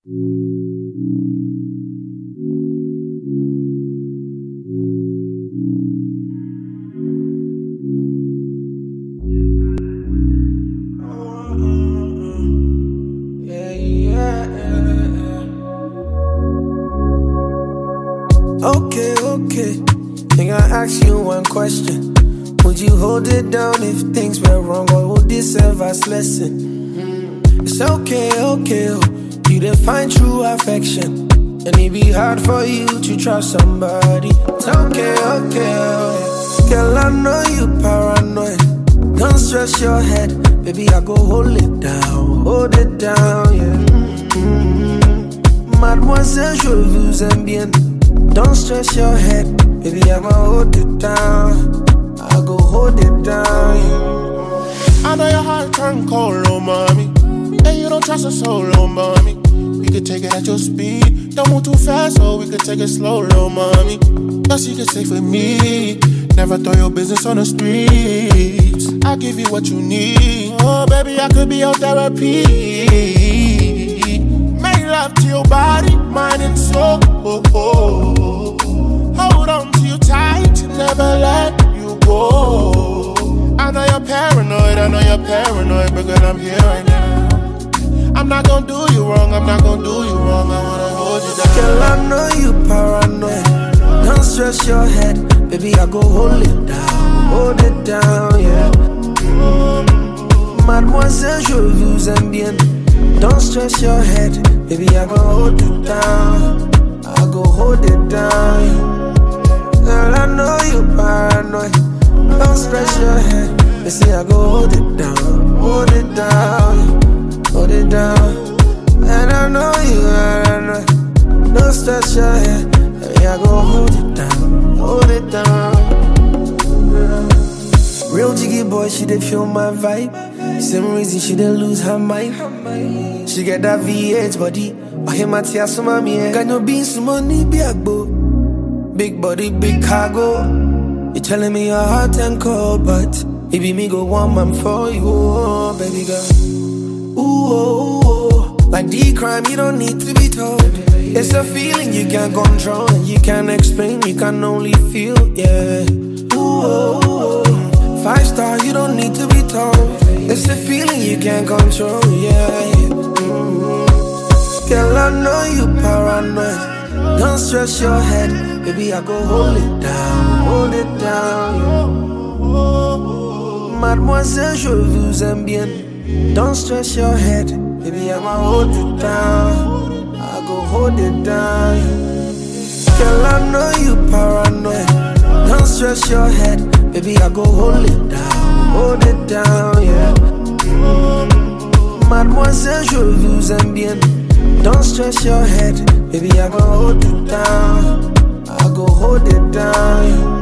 Okay. Think I ask you one question. Would you hold it down if things were wrong, or would this serve as lesson? It's okay. You didn't find true affection, and it be hard for you to trust somebody. It's okay. Girl, I know you paranoid. Don't stress your head, baby. I go hold it down, yeah. Mademoiselle, je vous aime bien. Don't stress your head, baby. I'ma hold it down. I go hold it down, yeah. I know your heart turn cold, oh mommy, and you don't trust us so low, mommy. We could take it at your speed, don't move too fast, or we could take it slow, low, mommy. Your secret's safe with me. Never throw your business on the streets. I'll give you what you need. Oh baby, I could be your therapy. Make love to your body, mind and soul. Hold on to you tight, never let you go. I know you're paranoid, but girl, I'm here right now. I'm not gonna do you wrong, I wanna hold you down. Girl, I know you paranoid. Don't stress your head, baby, I go hold it down, yeah. Mademoiselle, je vous aime bien. Don't stress your head, baby, I go hold it down. I go hold it down, yeah. Girl, I know you paranoid. Don't stress your head, they say I go hold it down, hold it down. And I know you paranoid. Don't stress your head, baby, I go hold it down. Real jiggy boy, she did feel my vibe. Same reason she didn't lose her mind. She get that VH body. I hear my tears from my man. Got no beans, some money, be a boy. Big body, big cargo. You telling me your hot and cold, but maybe me go one man for you, oh, baby girl. Ooh, like the crime, you don't need to be told. It's a feeling you can't control, and you can't explain, you can only feel, yeah. Ooh, 5-star, you don't need to be told. It's a feeling you can't control, yeah. Girl, I know you paranoid. Don't stress your head, baby, I go hold it down, yeah. Mademoiselle, je vous aime bien. Don't stress your head, baby, I'ma hold it down. I go hold it down, yeah. Girl, I know you paranoid. Don't stress your head, baby, I go hold it down, yeah. Mademoiselle, je vous aime bien. Don't stress your head, baby, I go hold it down. I go hold it down, yeah.